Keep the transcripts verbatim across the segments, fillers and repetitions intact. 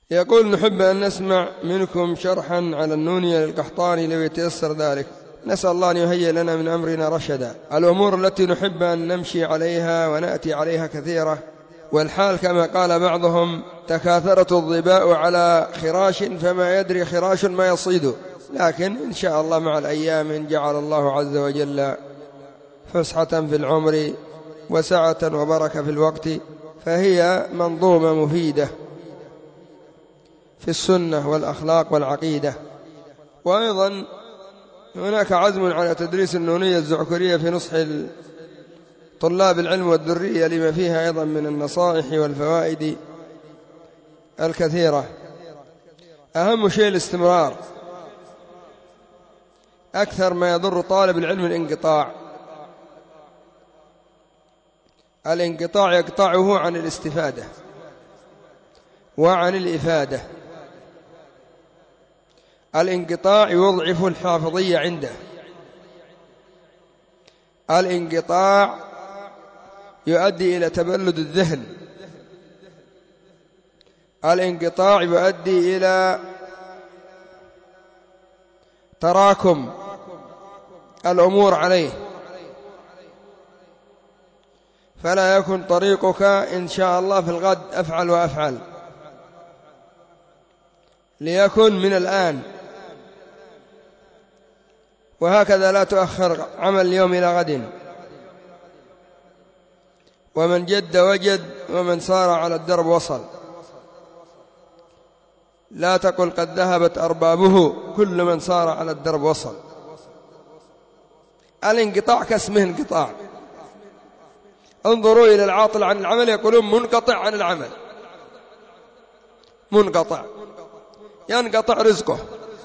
يقول: نحب أن نسمع منكم شرحا على النونية للقحطاني لو يتيسر ذلك، نسأل الله أن يهيئ لنا من أمرنا رشدا. الأمور التي نحب أن نمشي عليها ونأتي عليها كثيرة، والحال كما قال بعضهم: تكاثرت الظباء على خراش فما يدري خراش ما يصيد. لكن إن شاء الله مع الأيام إن جعل الله عز وجل فسحة في العمر وسعة وبركة في الوقت فهي منظومة مفيدة في السنة والأخلاق والعقيدة. وأيضا هناك عزم على تدريس النونية الزعكرية في نصح طلاب العلم والذرية لما فيها أيضا من النصائح والفوائد الكثيرة. أهم شيء الاستمرار، أكثر ما يضر طالب العلم الانقطاع. الانقطاع يقطعه عن الاستفادة وعن الإفادة. الانقطاع يضعف الحافظية عنده. الانقطاع يؤدي إلى تبلد الذهن. الانقطاع يؤدي إلى تراكم الأمور عليه، فلا يكن طريقك إن شاء الله في الغد أفعل وأفعل، ليكن من الآن. وهكذا لا تؤخر عمل اليوم إلى غد. ومن جد وجد ومن سار على الدرب وصل. لا تقل قد ذهبت أربابه، كل من سار على الدرب وصل. الانقطاع كاسمه انقطاع. انظروا إلى العاطل عن العمل يقولون منقطع عن العمل. منقطع ينقطع رزقه،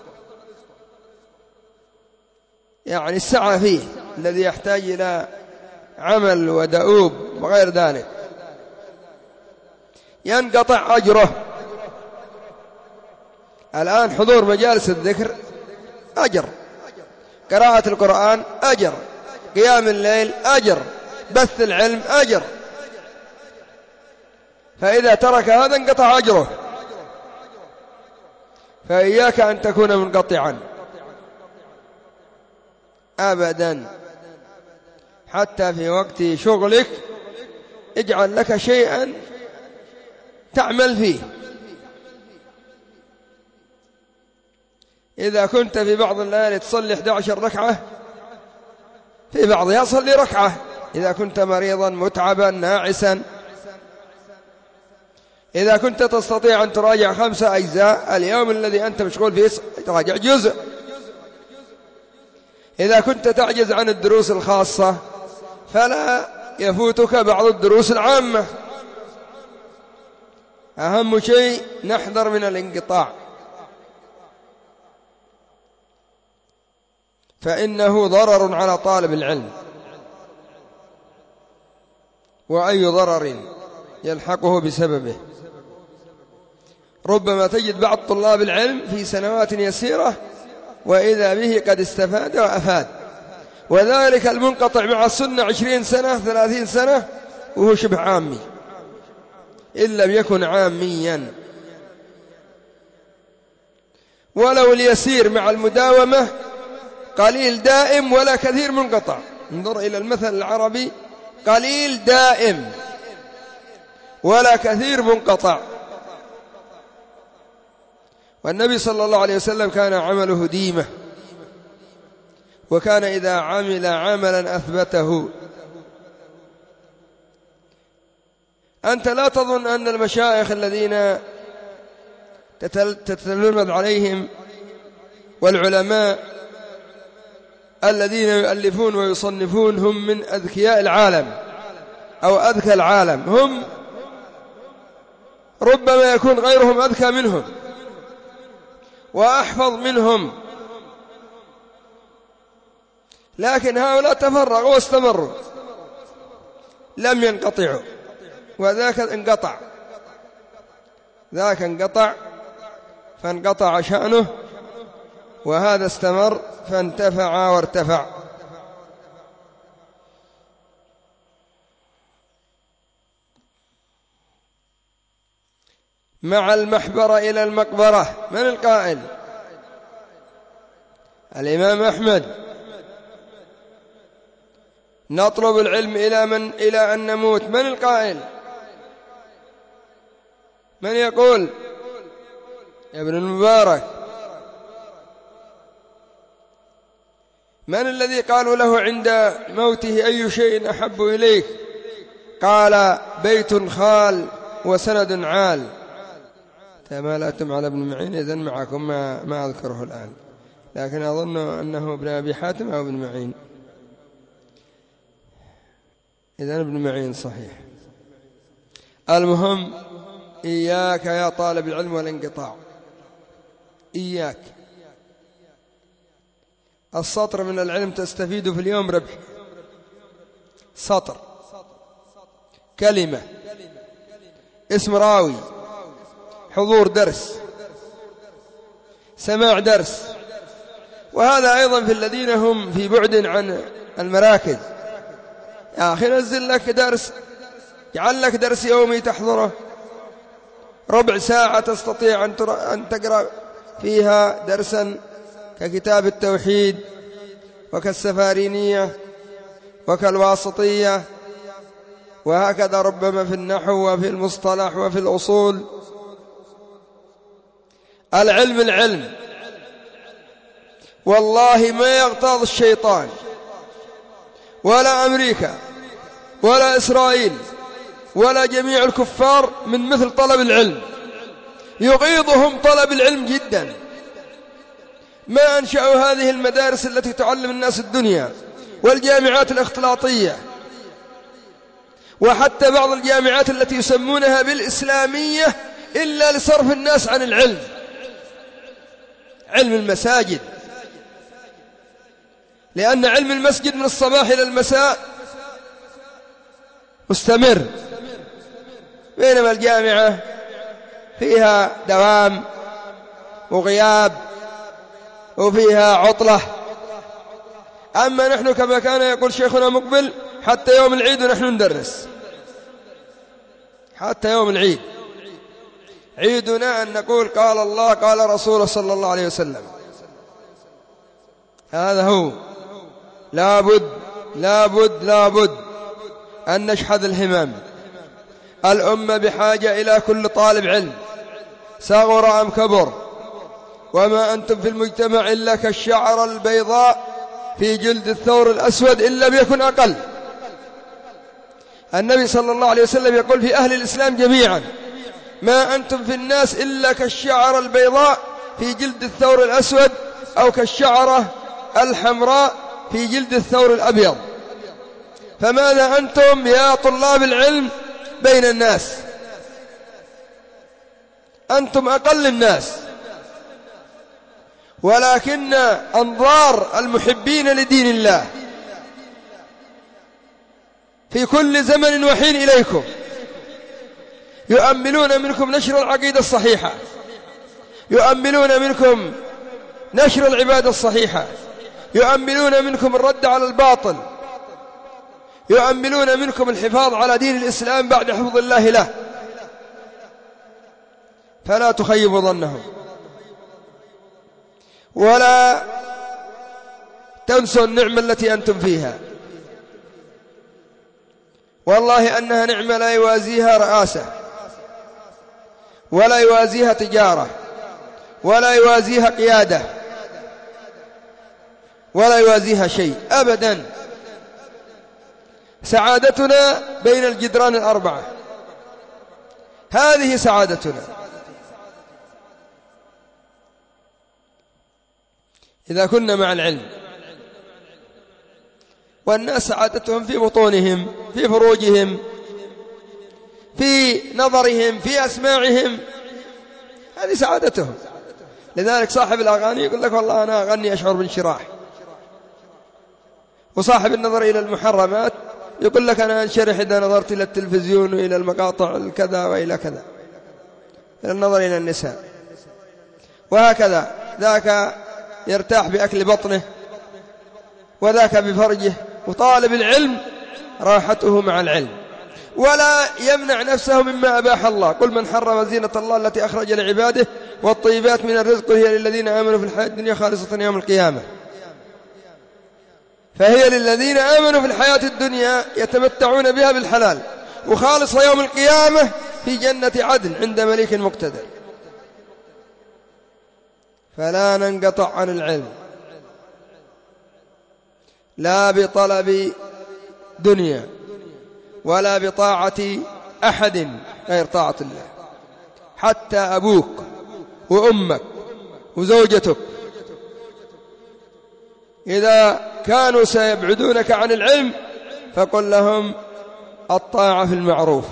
يعني السعة فيه الذي يحتاج إلى عمل ودؤوب وغير ذلك. ينقطع أجره. الآن حضور مجالس الذكر أجر، قراءة القرآن أجر، قيام الليل أجر، بث العلم أجر. فإذا ترك هذا انقطع أجره. فإياك أن تكون منقطعا أبدا. حتى في وقت شغلك اجعل لك شيئا تعمل فيه. إذا كنت في بعض الليالي تصلي إحدى عشرة ركعة، في بعضها صلي ركعة. إذا كنت مريضا متعبا ناعسا، إذا كنت تستطيع أن تراجع خمسة أجزاء اليوم الذي أنت مشغول فيه تراجع جزء. إذا كنت تعجز عن الدروس الخاصة فلا يفوتك بعض الدروس العامة. أهم شيء نحذر من الانقطاع، فإنه ضرر على طالب العلم. وأي ضرر يلحقه بسببه. ربما تجد بعض طلاب العلم في سنوات يسيرة وإذا به قد استفاد وأفاد، وذلك المنقطع مع السنة عشرين سنة ثلاثين سنة وهو شبه عامي إن لم يكن عاميا. ولو اليسير مع المداومة قليل دائم ولا كثير منقطع. انظر إلى المثل العربي: قليل دائم ولا كثير منقطع. والنبي صلى الله عليه وسلم كان عمله ديمة، وكان إذا عمل عملا أثبته. أنت لا تظن أن المشايخ الذين تتلمذ عليهم والعلماء الذين يؤلفون ويصنفون هم من أذكياء العالم أو أذكى العالم. هم ربما يكون غيرهم أذكى منهم وأحفظ منهم، لكن هؤلاء تفرغوا واستمروا لم ينقطعوا. وذاك انقطع، ذاك انقطع فانقطع شأنه، وهذا استمر فانتفع وارتفع. مع المحبرة إلى المقبرة. من القائل؟ الإمام أحمد. نطلب العلم إلى من إلى أن نموت. من القائل؟ من يقول؟ ابن المبارك. من الذي قالوا له عند موته أي شيء أحب إليك؟ قال بيت خال وسند عال. تمالأتم على ابن معين، إذن معكم ما, ما أذكره الآن، لكن أظن أنه ابن أبي حاتم أو ابن معين. إذن ابن معين صحيح. المهم إياك يا طالب العلم والانقطاع، إياك. السطر من العلم تستفيد في اليوم ربح. سطر، كلمة، اسم راوي، حضور درس، سماع درس. وهذا أيضا في الذين هم في بعد عن المراكز. يا أخي نزل لك درس، جعل لك درس يومي تحضره، ربع ساعة تستطيع أن تقرأ فيها درسا ككتاب التوحيد وكالسفارينية وكالواسطية، وهكذا ربما في النحو وفي المصطلح وفي الأصول. العلم العلم، والله ما يغتاظ الشيطان ولا أمريكا ولا إسرائيل ولا جميع الكفار من مثل طلب العلم. يغيظهم طلب العلم جدا. ما أنشأوا هذه المدارس التي تعلم الناس الدنيا، والجامعات الاختلاطية، وحتى بعض الجامعات التي يسمونها بالإسلامية، إلا لصرف الناس عن العلم. علم المساجد، لأن علم المسجد من الصباح إلى المساء مستمر، بينما الجامعة فيها دوام وغياب وفيها عطلة. أما نحن كما كان يقول شيخنا مقبل، حتى يوم العيد ونحن ندرس، حتى يوم العيد. عيدنا أن نقول قال الله قال رسوله صلى الله عليه وسلم. هذا هو. لابد لابد لابد أن نشحذ الهمم. الأمة بحاجة إلى كل طالب علم، صغر أم كبر. وما أنتم في المجتمع إلا كالشعر البيضاء في جلد الثور الأسود إن لم يكن أقل. النبي صلى الله عليه وسلم يقول في أهل الإسلام جميعا: ما أنتم في الناس إلا كالشعر البيضاء في جلد الثور الأسود، أو كالشعرة الحمراء في جلد الثور الأبيض. فماذا أنتم يا طلاب العلم بين الناس؟ أنتم أقل الناس، ولكن أنظار المحبين لدين الله في كل زمن وحين إليكم، يؤملون منكم نشر العقيدة الصحيحة، يؤملون منكم نشر العبادة الصحيحة، يؤملون منكم الرد على الباطل، يؤملون منكم الحفاظ على دين الإسلام بعد حفظ الله له. فلا تخيبوا ظنهم، ولا تنسوا النعمة التي أنتم فيها. والله أنها نعمة لا يوازيها رئاسة، ولا يوازيها تجارة، ولا يوازيها قيادة، ولا يوازيها شيء أبدا. سعادتنا بين الجدران الأربعة، هذه سعادتنا. إذا كنا مع العلم. والناس سعادتهم في بطونهم، في فروجهم، في نظرهم، في أسماعهم، هذه سعادتهم. لذلك صاحب الأغاني يقول لك والله أنا أغني أشعر بانشراح، وصاحب النظر إلى المحرمات يقول لك أنا أنشرح إذا نظرت إلى التلفزيون وإلى المقاطع الكذا وإلى كذا، إلى النظر إلى النساء. وهكذا ذاك يرتاح بأكل بطنه، وذاك بفرجه. وطالب العلم راحته مع العلم، ولا يمنع نفسه مما أباح الله. قل من حرم زينة الله التي أخرج لعباده والطيبات من الرزق هي للذين آمنوا في الحياة الدنيا خالصة يوم القيامة. فهي للذين آمنوا في الحياة الدنيا يتمتعون بها بالحلال، وخالصة يوم القيامة في جنة عدن عند مليك مقتدر. فلا ننقطع عن العلم لا بطلب دنيا ولا بطاعة أحد غير طاعة الله. حتى أبوك وأمك وزوجتك إذا كانوا سيبعدونك عن العلم فقل لهم الطاعة في المعروف،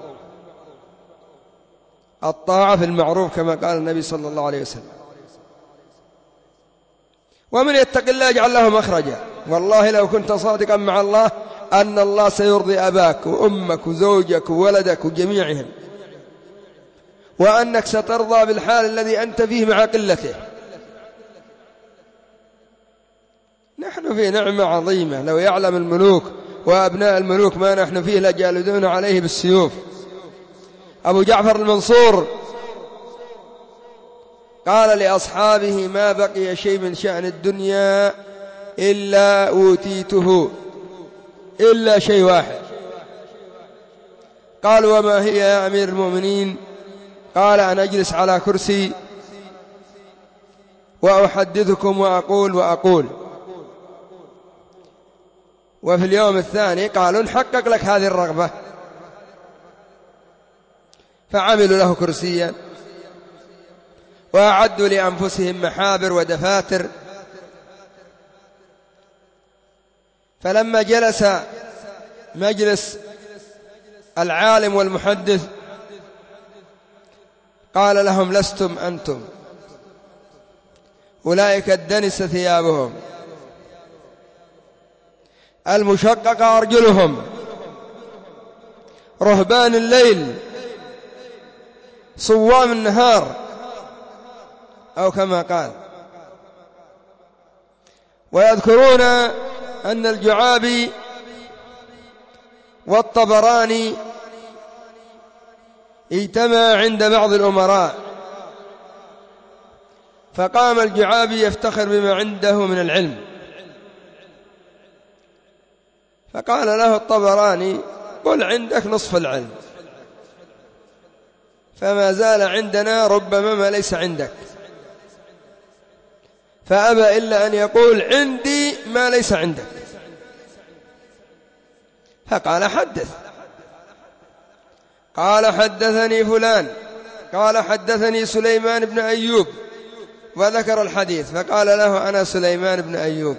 الطاعة في المعروف كما قال النبي صلى الله عليه وسلم. ومن يتق الله يجعل له مخرجا. والله لو كنت صادقا مع الله أن الله سيرضي أباك وأمك وزوجك وولدك وجميعهم، وأنك سترضى بالحال الذي أنت فيه مع قلته. نحن في نعمة عظيمة، لو يعلم الملوك وأبناء الملوك ما نحن فيه لجالدون عليه بالسيوف. أبو جعفر المنصور قال لأصحابه ما بقي شيء من شأن الدنيا إلا أوتيته إلا شيء واحد. قالوا وما هي يا أمير المؤمنين؟ قال أن أجلس على كرسي وأحدثكم وأقول وأقول. وفي اليوم الثاني قالوا نحقق لك هذه الرغبة، فعملوا له كرسيا وأعدوا لأنفسهم محابر ودفاتر. فلما جلس مجلس العالم والمحدث قال لهم لستم أنتم، أولئك الدنس ثيابهم المشقق أرجلهم رهبان الليل صوام النهار، أو كما قال. ويذكرون أن الجعابي والطبراني اجتمع عند بعض الأمراء، فقام الجعابي يفتخر بما عنده من العلم، فقال له الطبراني قل عندك نصف العلم، فما زال عندنا ربما ما ليس عندك. فأبى إلا أن يقول عندي ما ليس عندك. فقال حدث. قال حدثني فلان قال حدثني سليمان بن أيوب، وذكر الحديث. فقال له أنا سليمان بن أيوب،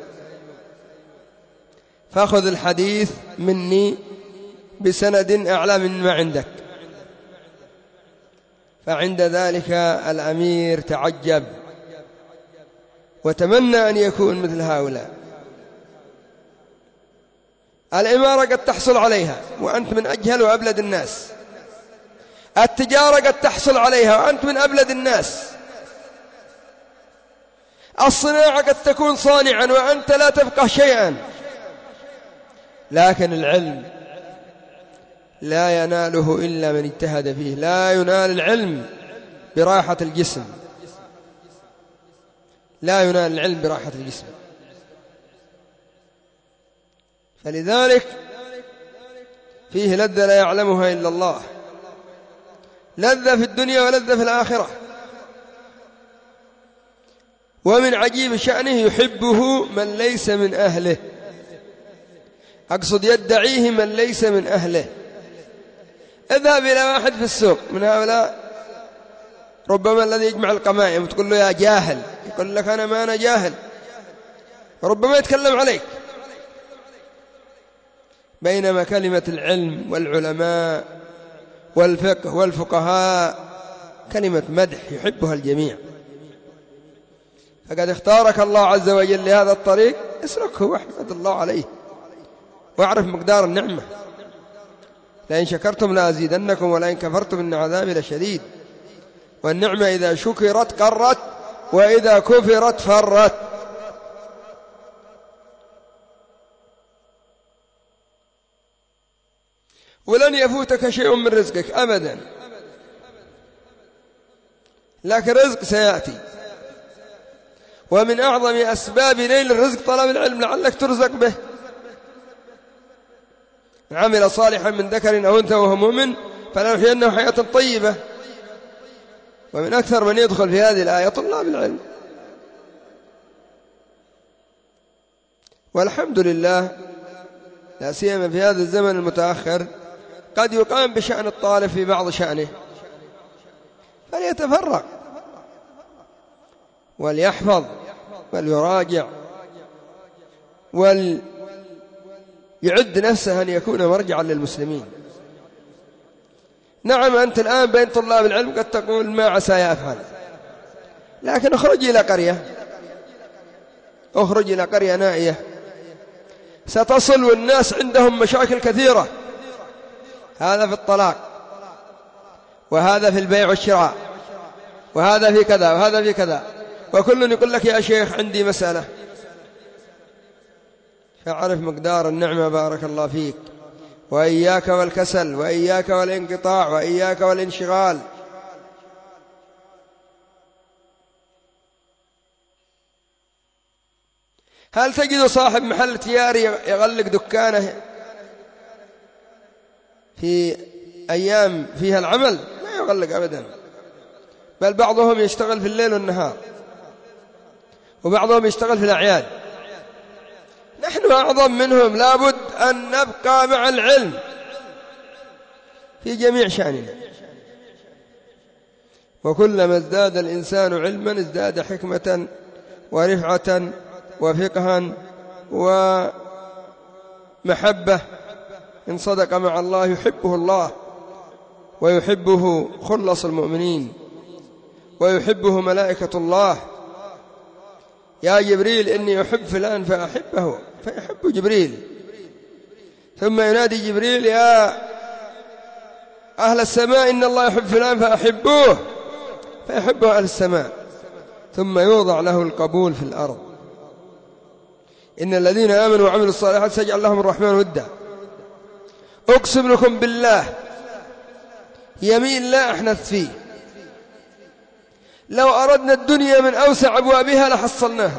فأخذ الحديث مني بسند أعلى مما عندك. فعند ذلك الأمير تعجب وتمنى أن يكون مثل هؤلاء. الإمارة قد تحصل عليها وأنت من أجهل وأبلد الناس، التجارة قد تحصل عليها وأنت من أبلد الناس، الصناعة قد تكون صانعا وأنت لا تفقه شيئا. لكن العلم لا يناله إلا من اجتهد فيه. لا ينال العلم براحة الجسم، لا ينال العلم براحة الجسم. فلذلك فيه لذة لا يعلمها إلا الله، لذة في الدنيا ولذة في الآخرة. ومن عجيب شأنه يحبه من ليس من أهله، أقصد يدعيه من ليس من أهله. اذهب إلى واحد في السوق من هؤلاء ربما الذي يجمع القمائم وتقول له يا جاهل، يقول لك أنا ما أنا جاهل، ربما يتكلم عليك. بينما كلمة العلم والعلماء والفقه والفقهاء كلمة مدح يحبها الجميع. فقد اختارك الله عز وجل لهذا الطريق، اسلكه واحمد الله عليه واعرف مقدار النعمة. لئن شكرتم لأزيدنكم ولئن كفرتم إن عذابي لشديد. والنعمة إذا شكرت قرت وإذا كفرت فرت. ولن يفوتك شيء من رزقك أبدا، لكن رزق سيأتي. ومن أعظم أسباب نيل الرزق طلب العلم لعلك ترزق به. عمل صالحا من ذكر أو أنثى وهو مؤمن فلنحيينه حياة طيبة. ومن أكثر من يدخل في هذه الآية طلاب العلم. والحمد لله لا سيما في هذا الزمن المتأخر قد يقام بشأن الطالب في بعض شأنه، فليتفرغ وليحفظ وليراجع وليعد نفسه أن يكون مرجعا للمسلمين. نعم أنت الآن بين طلاب العلم قد تقول ما عسى يفعل، لكن اخرج إلى قرية، اخرج إلى قرية نائية ستصل والناس عندهم مشاكل كثيرة، هذا في الطلاق، وهذا في البيع والشراء، وهذا في كذا وهذا في كذا، وكل يقول لك يا شيخ عندي مسألة. فاعرف مقدار النعمة بارك الله فيك، وإياك والكسل، وإياك والانقطاع، وإياك والانشغال. هل تجد صاحب محل تجاري يغلق دكانه في أيام فيها العمل؟ ما يغلق أبدا، بل بعضهم يشتغل في الليل والنهار، وبعضهم يشتغل في الأعياد. نحن أعظم منهم، لابد أن نبقى مع العلم في جميع شأننا. وكلما ازداد الإنسان علما ازداد حكمة ورفعة وفقها ومحبة. إن صدق مع الله يحبه الله، ويحبه خلص المؤمنين، ويحبه ملائكة الله. يا جبريل إني أحب فلان فأحبه، فيحب جبريل. ثم ينادي جبريل يا أهل السماء إن الله يحب فلان فأحبوه، فيحبه أهل السماء. ثم يوضع له القبول في الأرض. إن الذين آمنوا وعملوا الصالحات سيجعل لهم الرحمن ودا. أقسم لكم بالله يمين لا أحنث فيه، لو أردنا الدنيا من أوسع أبوابها لحصلناها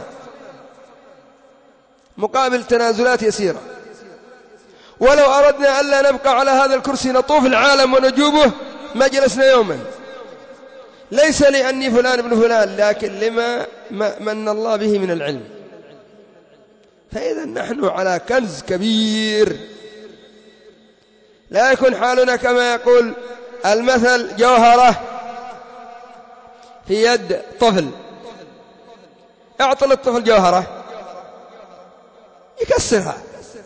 مقابل تنازلات يسيرة. ولو أردنا ألا نبقى على هذا الكرسي نطوف العالم ونجوبه ما جلسنا يوما، ليس لأني فلان ابن فلان، لكن لما من الله به من العلم. فإذا نحن على كنز كبير. لا يكون حالنا كما يقول المثل جوهرة في يد طفل، اعطل الطفل جوهرة يكسرها،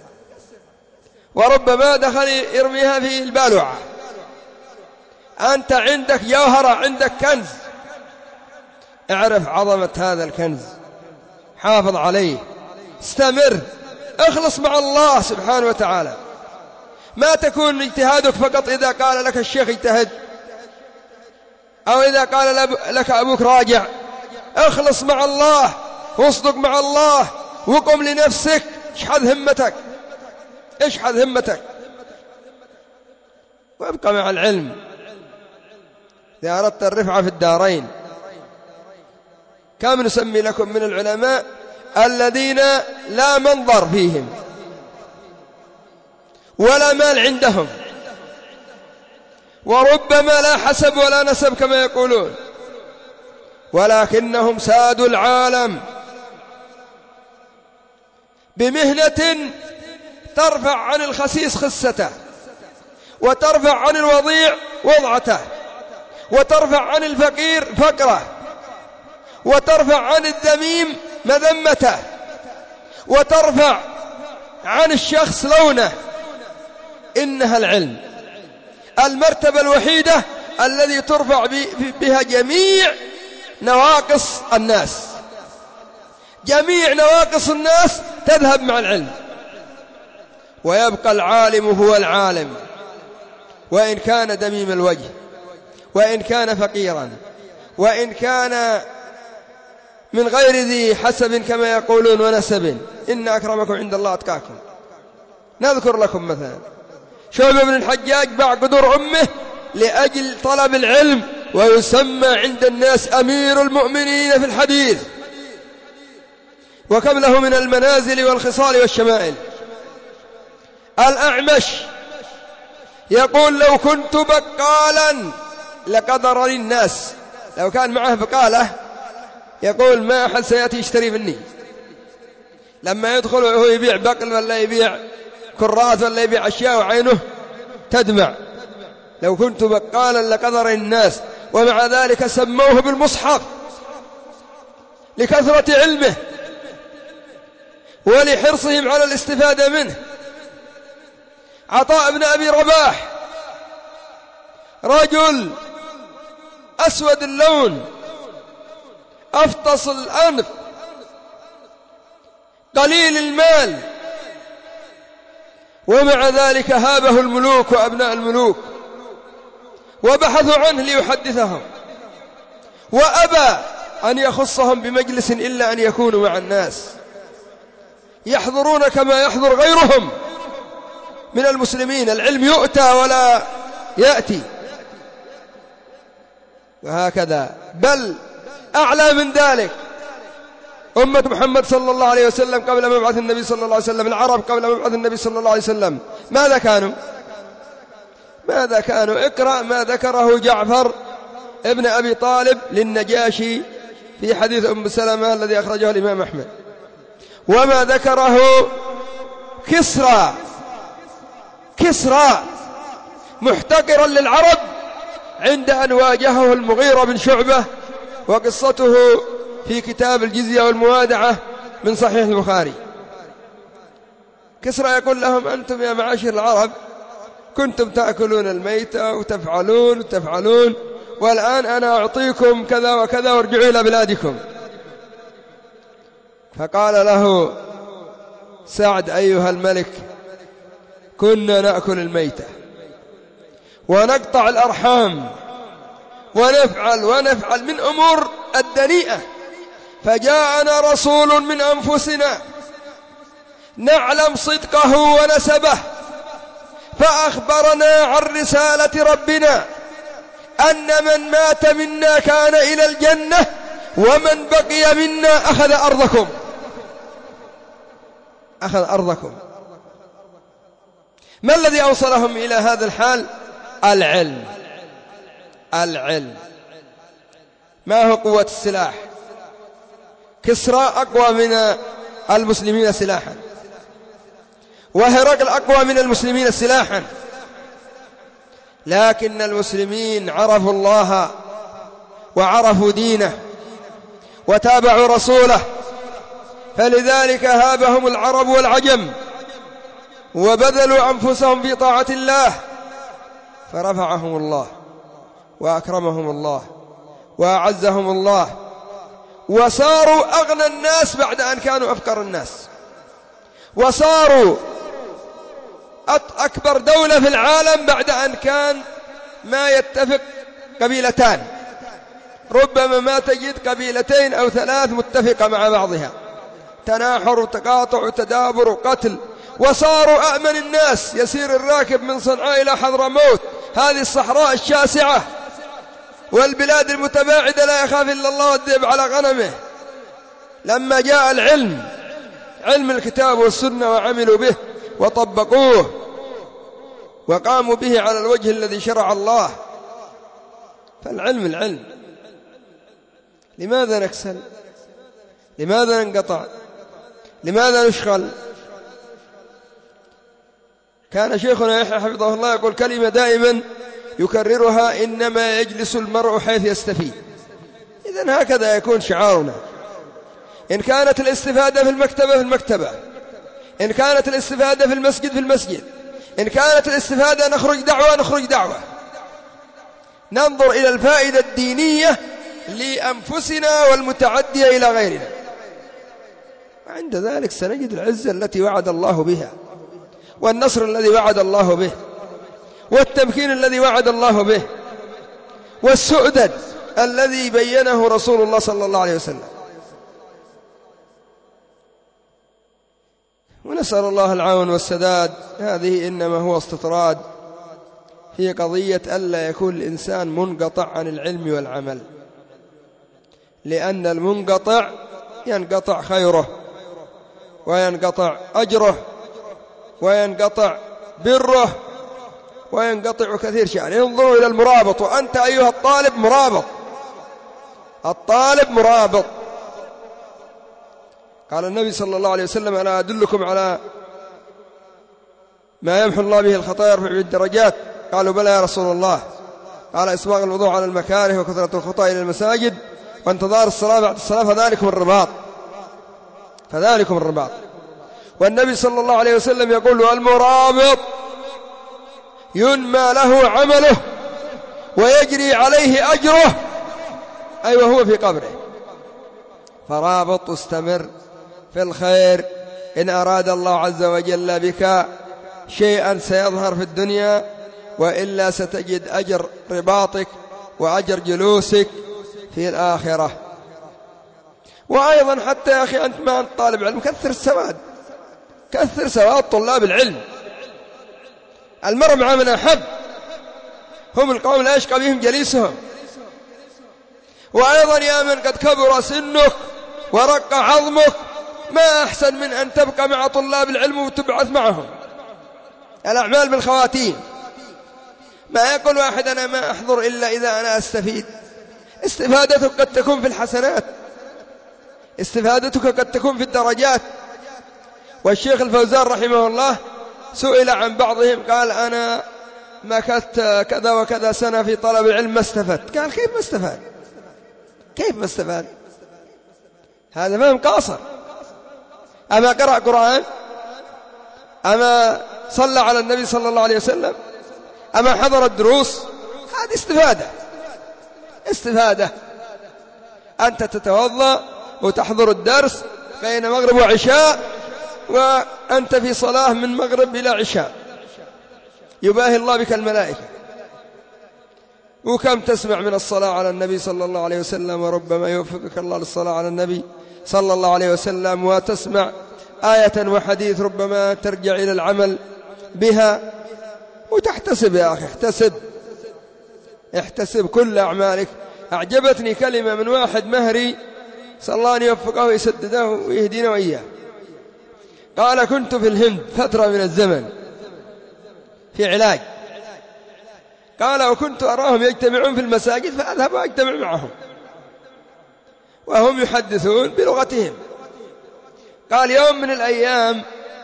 وربما دخل يرميها في البالوعة. أنت عندك جوهرة، عندك كنز، اعرف عظمة هذا الكنز، حافظ عليه، استمر، اخلص مع الله سبحانه وتعالى. ما تكون اجتهادك فقط إذا قال لك الشيخ اجتهد، أو إذا قال لك أبوك راجع. اخلص مع الله، واصدق مع الله، وقم لنفسك، اشحذ همتك، اشحذ همتك، وابقى مع العلم إذا أردت الرفعة في الدارين. كم نسمي لكم من العلماء الذين لا منظر فيهم ولا مال عندهم، وربما لا حسب ولا نسب كما يقولون، ولكنهم سادوا العالم بمهنة ترفع عن الخسيس خسته، وترفع عن الوضيع وضعته، وترفع عن الفقير فقره، وترفع عن الذميم مذمته، وترفع عن الشخص لونه. إنها العلم، المرتبة الوحيدة الذي ترفع بها جميع نواقص الناس. جميع نواقص الناس تذهب مع العلم، ويبقى العالم هو العالم، وإن كان دميم الوجه، وإن كان فقيرا، وإن كان من غير ذي حسب كما يقولون ونسب. إن أكرمكم عند الله أتقاكم. نذكر لكم مثلا شعبة بن الحجاج باع قدور أمه لأجل طلب العلم، ويسمى عند الناس أمير المؤمنين في الحديث، وكم له من المنازل والخصال والشمائل. الأعمش يقول لو كنت بقالا لقدرني الناس، لو كان معه بقالة يقول ما أحد سيأتي يشتري مني، لما يدخل وهو يبيع بقل ولا يبيع كرات ولا يبيع أشياء وعينه تدمع. لو كنت بقالا لقدرني الناس، ومع ذلك سموه بالمصحف لكثرة علمه ولحرصهم على الاستفادة منه. عطاء بن أبي رباح رجل أسود اللون أفطس الأنف قليل المال، ومع ذلك هابه الملوك وأبناء الملوك وبحثوا عنه ليحدثهم، وأبى أن يخصهم بمجلس إلا أن يكونوا مع الناس يحضرون كما يحضر غيرهم من المسلمين. العلم يؤتى ولا يأتي، وهكذا بل أعلى من ذلك. أمة محمد صلى الله عليه وسلم قبل مبعث النبي صلى الله عليه وسلم، العرب قبل مبعث النبي صلى الله عليه وسلم ماذا كانوا؟ ماذا كانوا؟ اقرأ ما ذكره جعفر ابن أبي طالب للنجاشي في حديث أم سلمة الذي أخرجه الإمام أحمد، وما ذكره كسرى كسرى محتقرا للعرب عند أن واجهه المغيرة بن شعبة، وقصته في كتاب الجزية والموادعة من صحيح البخاري. كسرى يقول لهم أنتم يا معاشر العرب كنتم تأكلون الميتة وتفعلون وتفعلون، والآن أنا أعطيكم كذا وكذا وارجعوا إلى بلادكم. فقال له سعد أيها الملك كنا نأكل الميتة ونقطع الأرحام ونفعل ونفعل من أمور الدنيئة، فجاءنا رسول من أنفسنا نعلم صدقه ونسبه فأخبرنا عن رسالة ربنا أن من مات منا كان إلى الجنة ومن بقي منا أخذ أرضكم أخذ أرضكم. ما الذي أوصلهم إلى هذا الحال؟ العلم. العلم. ما هو قوة السلاح؟ كسرى أقوى من المسلمين سلاحا، وهرقل أقوى من المسلمين سلاحا، لكن المسلمين عرفوا الله وعرفوا دينه وتابعوا رسوله، فلذلك هابهم العرب والعجم وبذلوا أنفسهم في طاعة الله، فرفعهم الله وأكرمهم الله وأعزهم الله، وصاروا أغنى الناس بعد أن كانوا أفقر الناس، وصاروا أكبر دولة في العالم بعد أن كان ما يتفق قبيلتان، ربما ما تجد قبيلتين أو ثلاث متفقة مع بعضها، تناحر وتقاطع وتدابر وقتل. وصاروا أأمن الناس، يسير الراكب من صنعاء إلى حضرموت، هذه الصحراء الشاسعة والبلاد المتباعدة لا يخاف إلا الله والذئب على غنمه. لما جاء العلم، علم الكتاب والسنة، وعملوا به وطبقوه وقاموا به على الوجه الذي شرع الله، فالعلم العلم. لماذا نكسل؟ لماذا ننقطع؟ لماذا نشغل؟ كان شيخنا يحيى حفظه الله يقول كلمة دائما يكررها: إنما يجلس المرء حيث يستفيد. إذن هكذا يكون شعارنا. إن كانت الاستفادة في المكتبة في المكتبة، إن كانت الاستفادة في المسجد في المسجد، إن كانت الاستفادة نخرج دعوة نخرج دعوة، ننظر إلى الفائدة الدينية لأنفسنا والمتعدية إلى غيرنا، وعند ذلك سنجد العزة التي وعد الله بها، والنصر الذي وعد الله به، والتمكين الذي وعد الله به، والسؤدد الذي بينه رسول الله صلى الله عليه وسلم. ونسأل الله العون والسداد. هذه إنما هو استطراد في قضية ألا يكون الإنسان منقطع عن العلم والعمل، لأن المنقطع ينقطع خيره وينقطع أجره وينقطع بره وينقطع كثير شأنه. انظروا إلى المرابط، وأنت أيها الطالب مرابط، الطالب مرابط. قال النبي صلى الله عليه وسلم: ألا أدلكم على ما يمحو الله به الخطايا ويرفع به الدرجات؟ قالوا: بلى يا رسول الله. قال: إسباغ الوضوء على المكاره وكثرة الخطى إلى المساجد وانتظار الصلاة بعد الصلاة، فذلكم الرباط، فذلكم الرباط. والنبي صلى الله عليه وسلم يقول: المرابط ينمى له عمله ويجري عليه أجره، أي أيوة وهو في قبره. فرابط واستمر في الخير، إن أراد الله عز وجل بك شيئا سيظهر في الدنيا، وإلا ستجد أجر رباطك وأجر جلوسك في الآخرة. وأيضا حتى يا أخي أنت ما أنت طالب علم، كثر السواد، كثر سواد طلاب العلم. المرء مع من أحب، هم القوم لا يشقى بهم جليسهم. وأيضا يا من قد كبر سنك ورق عظمك، ما أحسن من أن تبقى مع طلاب العلم وتبعث معهم. الأعمال بالخواتيم. ما يقول واحد: أنا ما أحضر إلا إذا أنا أستفيد. استفادتك قد تكون في الحسنات، استفادتك قد تكون في الدرجات. والشيخ الفوزان رحمه الله سئل عن بعضهم، قال: أنا مكثت كذا وكذا سنة في طلب العلم ما استفدت. قال: كيف ما استفاد؟ كيف ما استفاد؟ هذا فهم قاصر. أما قرأ قرآن؟ أما صلى على النبي صلى الله عليه وسلم؟ أما حضر الدروس؟ هذه استفادة، استفادة. أنت تتوضأ وتحضر الدرس بين مغرب وعشاء، وأنت في صلاة من مغرب إلى عشاء، يباهي الله بك الملائكة. وكم تسمع من الصلاة على النبي صلى الله عليه وسلم، وربما يوفقك الله للصلاة على النبي صلى الله عليه وسلم، وتسمع آية وحديث ربما ترجع إلى العمل بها. وتحتسب يا أخي، احتسب، احتسب كل أعمالك. أعجبتني كلمة من واحد مهري، صلى الله أن يوفقه ويسدده ويهدينا وإياه. قال: كنت في الهند فترة من الزمن في علاج. قال: وكنت أراهم يجتمعون في المساجد فأذهب وأجتمع معهم وهم يحدثون بلغتهم. قال: يوم من الأيام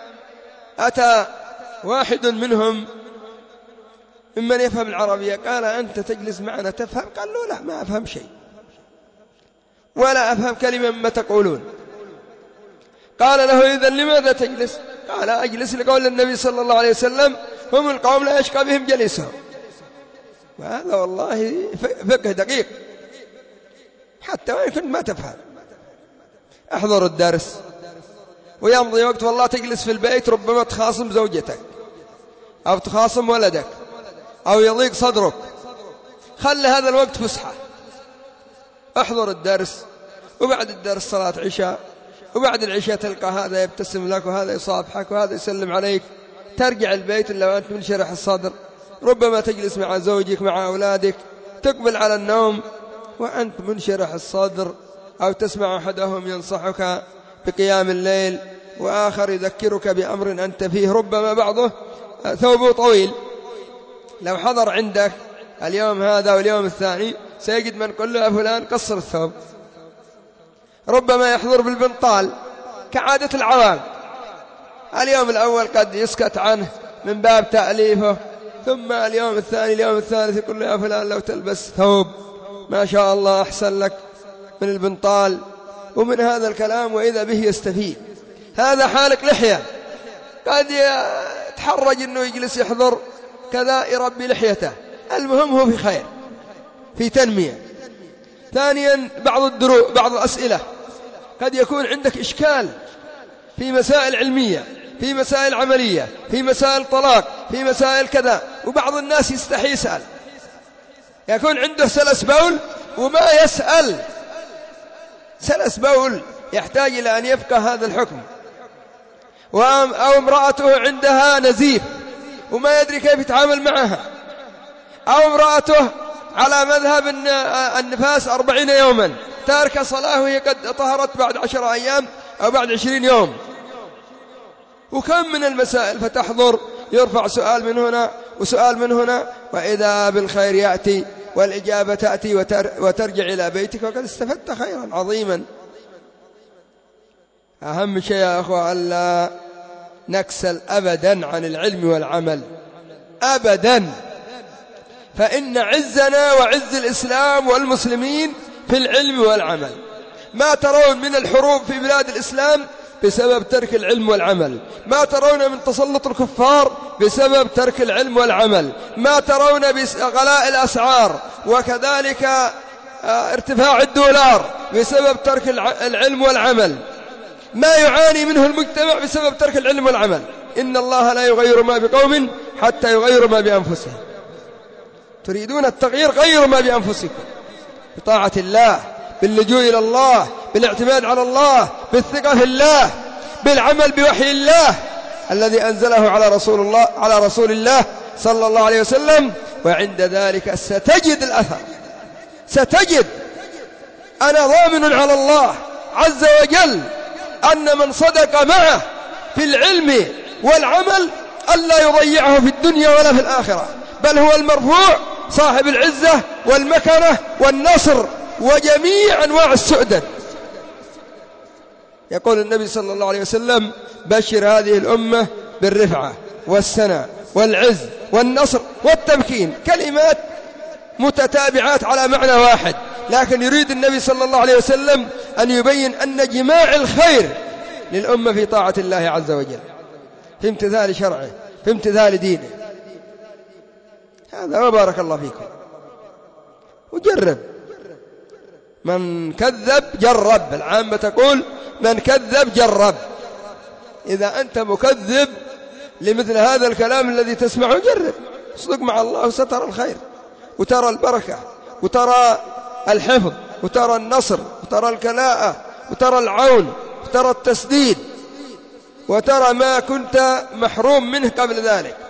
أتى واحد منهم ممن يفهم العربية، قال: أنت تجلس معنا تفهم؟ قال له: لا، ما أفهم شيء ولا أفهم كلمة مما تقولون. قال له: إذن لماذا تجلس؟ قال: أجلس لقول النبي صلى الله عليه وسلم: هم القوم لا يشقى بهم جليسهم. وهذا والله فقه دقيق، حتى وإن كنت ما تفهم. احضر الدرس، ويمضي وقت والله تجلس في البيت ربما تخاصم زوجتك أو تخاصم ولدك أو يضيق صدرك. خلي هذا الوقت فسحة، احضر الدرس، وبعد الدرس صلاة عشاء، وبعد العشاء تلقى هذا يبتسم لك وهذا يصافحك وهذا يسلم عليك. ترجع البيت إلا وأنت منشرح الصدر، ربما تجلس مع زوجك مع أولادك، تقبل على النوم وأنت منشرح الصدر، أو تسمع أحدهم ينصحك بقيام الليل، وآخر يذكرك بأمر أنت فيه، ربما بعضه ثوبه طويل. لو حضر عندك اليوم هذا واليوم الثاني سيجد من قل له: يا فلان قصر الثوب. ربما يحضر بالبنطال كعادة العوام. اليوم الأول قد يسكت عنه من باب تأليفه، ثم اليوم الثاني اليوم الثالث يقول له: يا فلان لو تلبس ثوب ما شاء الله أحسن لك من البنطال. ومن هذا الكلام وإذا به يستفيد. هذا حالق لحية قد يتحرج أنه يجلس يحضر كذا يربي لحيته. المهم هو في خير، في تنمية. ثانيا بعض الدروس، بعض الأسئلة قد يكون عندك إشكال في مسائل علمية، في مسائل عملية، في مسائل طلاق، في مسائل كذا، وبعض الناس يستحي يسأل، يكون عنده سلس بول وما يسأل. سلس بول يحتاج إلى أن يفقه هذا الحكم. أو امرأته عندها نزيف وما يدري كيف يتعامل معها، أو امرأته على مذهب النفاس أربعين يوما تارك صلاة وهي قد طهرت بعد عشر أيام أو بعد عشرين يوم. وكم من المسائل فتحضر يرفع سؤال من هنا وسؤال من هنا، وإذا بالخير يأتي والإجابة تأتي وترجع إلى بيتك وقد استفدت خيرا عظيما. أهم شيء يا أخوة ألا نكسل أبدا عن العلم والعمل أبدا، فإن عزنا وعز الإسلام والمسلمين في العلم والعمل. ما ترون من الحروب في بلاد الإسلام بسبب ترك العلم والعمل، ما ترون من تسلط الكفار بسبب ترك العلم والعمل، ما ترون بغلاء الأسعار وكذلك ارتفاع الدولار بسبب ترك العلم والعمل، ما يعاني منه المجتمع بسبب ترك العلم والعمل. إن الله لا يغير ما بقوم حتى يغيروا ما بأنفسهم. تريدون التغيير غيروا ما بأنفسكم، بطاعة الله، باللجوء إلى الله، بالاعتماد على الله، بالثقة في الله، بالعمل بوحي الله الذي أنزله على رسول الله على رسول الله صلى الله عليه وسلم. وعند ذلك ستجد الأثر، ستجد. أنا ضامن على الله عز وجل أن من صدق معه في العلم والعمل ألا يضيعه في الدنيا ولا في الآخرة، بل هو المرفوع صاحب العزة والمكانة والنصر وجميع أنواع السؤدد. يقول النبي صلى الله عليه وسلم: بشر هذه الأمة بالرفعة والسنة والعز والنصر والتمكين، كلمات متتابعات على معنى واحد، لكن يريد النبي صلى الله عليه وسلم أن يبين أن جماع الخير للأمة في طاعة الله عز وجل، في امتثال شرعه، في امتثال دينه. هذا وبارك الله فيكم. وجرب، من كذب جرب، العامة تقول من كذب جرب. إذا أنت مكذب لمثل هذا الكلام الذي تسمعه جرب، اصدق مع الله وسترى الخير وترى البركة وترى الحفظ وترى النصر وترى الكلاءة وترى العون وترى التسديد وترى ما كنت محروم منه قبل ذلك.